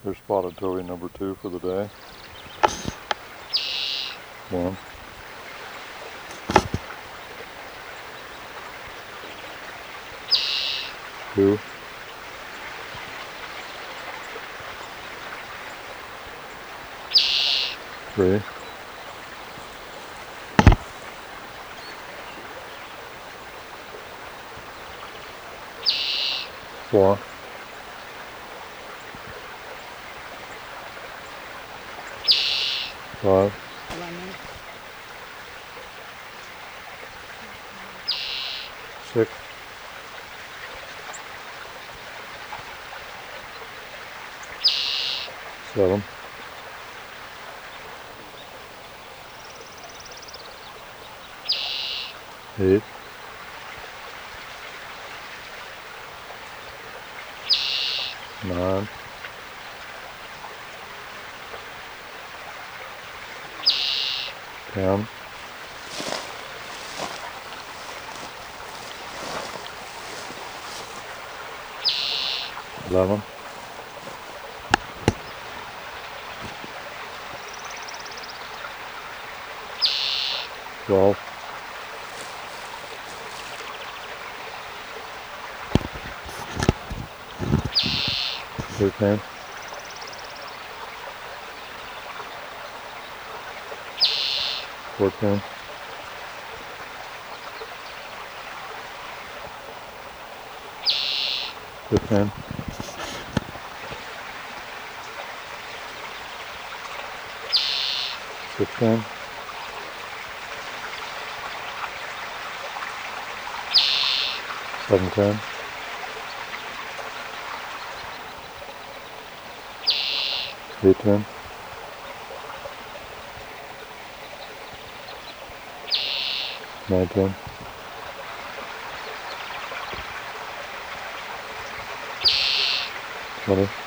Here's spotted towhee number 2 for the day. 1, 2, 3, 4, 5, 6, 7, 8, 9, 10, 11, 12, 13, 14, 15, 16, 17, 18, 19, 20,